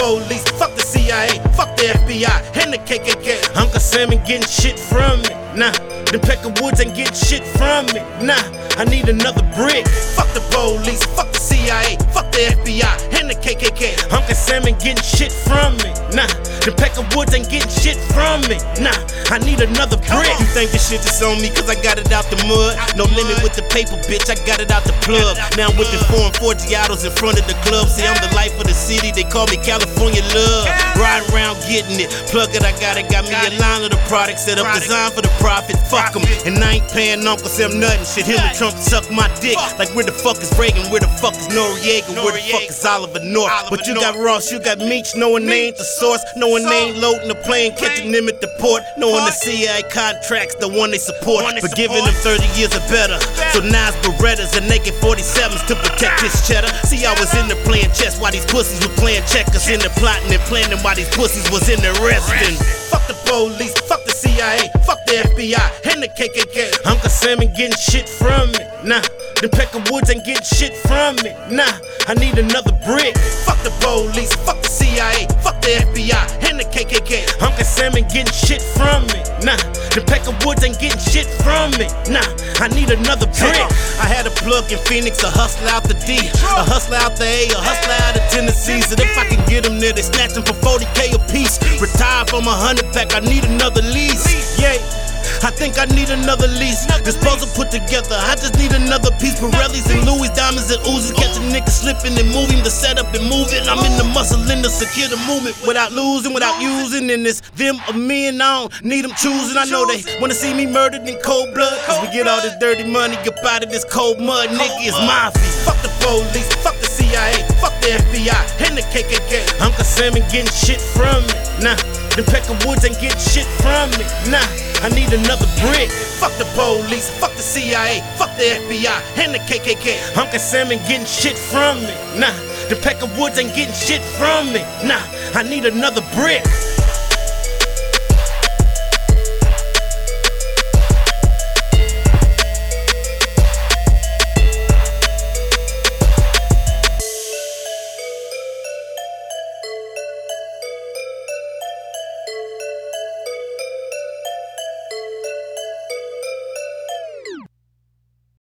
police, fuck the CIA, fuck the FBI, and the KKK. Uncle Sam ain't getting shit from me, nah. Them Pecker Woods ain't getting shit from me, nah. I need another brick. Fuck the police, fuck the CIA, fuck the FBI, and the KKK. Uncle Sam ain't getting shit from me, nah. Them Pecker Woods ain't getting shit from me, nah. I need another brick. You think this shit is on me cause I got it out the mud? No limit with the paper, bitch, I got it out the plug. Now I'm whipping foreign Forgiatos in front of the club. See, I'm the life of the city, they call me California love. Riding around getting it, plug it, I got it. Got me a line of the product set up, designed for the profit. Fuck 'em, and I ain't paying Uncle Sam nothing. Shit, him and Trump suck my dick. Like where the fuck is Reagan, where the fuck is Noriega, where the fuck is Oliver North? But you got Ross, you got Meech, knowing they ain't the source, knowing they ain't loading the plane, catching them at the port, knowing the CIA contracts, the one they support, but giving them 30 years or better. So now it's Berettas and AK-47s to protect his cheddar. See, I was in there playing chess while these pussies were playing checkers, in there plotting and planning while these pussies was in there resting. Fuck the police, fuck the CIA, fuck the FBI, and the KKK. Uncle Sam ain't getting shit from me, nah. The Pecker Woods ain't getting shit from me, nah. I need another brick. Fuck the police, fuck the CIA, fuck the FBI, and the KKK. Uncle Sam ain't getting shit from me, nah. The Pecker Woods ain't getting shit from me, nah. I need another brick. I had a plug in Phoenix, a hustler out the D, a hustler out the A, a hustler out of Tennessee. So if I can get them there, they snatch them for 40K a piece. Retire from 100 pack, I need another lease. Yeah, I think I need another lease. This puzzle put together, I just need another piece. Pirellis and Louis, diamonds and Uzis. Catch a nigga slipping and moving, the setup and moving. I'm in the muscle in to secure the movement without losing, without using. And it's them or me, and I don't need them choosing. I know they wanna see me murdered in cold blood, cause we get all this dirty money up out of this cold mud. Nigga, it's mafia. Fuck the police, fuck the CIA, fuck the FBI, and the KKK. Uncle Sam ain't getting shit from me, nah. The Pecker Woods ain't getting shit from me, nah. I need another brick. Fuck the police, fuck the CIA, fuck the FBI, and the KKK. Uncle Sam ain't getting shit from me, nah. The Pecker Woods ain't getting shit from me, nah. I need another brick.